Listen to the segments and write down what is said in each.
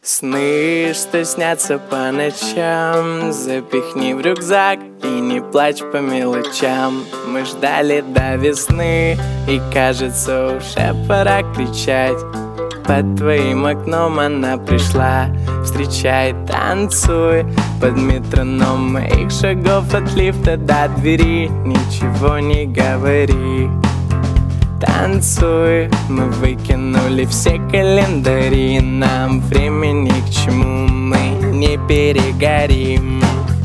Сны, что снятся по ночам, запихни в рюкзак и не плачь по мелочам. Мы ждали до весны, и кажется, уже пора кричать. Под твоим окном она пришла, встречай, танцуй под метроном моих шагов от лифта до двери. Ничего не говори, танцуй. Мы выкинули все календари, нам времени к чему, мы не перегорим.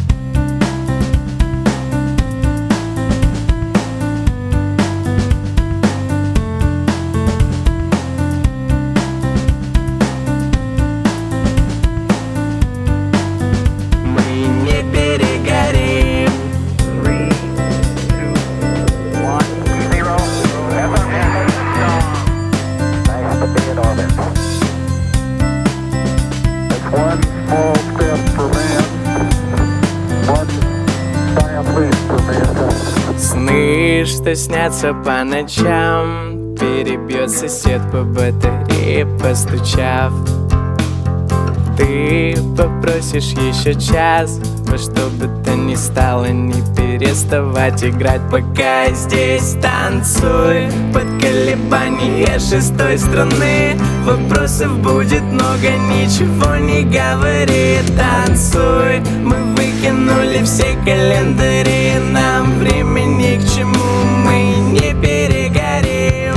Сны, что снятся по ночам, перебьет сосед по батарее, постучав. Ты попросишь еще час, во что бы то ни стало, не переставать играть, пока я здесь. Танцуй под колебания шестой струны. Вопросов будет много, ничего не говори. Танцуй, мы выкинули все календари, нам времени к чему, мы не перегорим.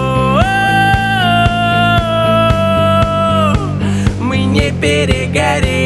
Мы не перегорим.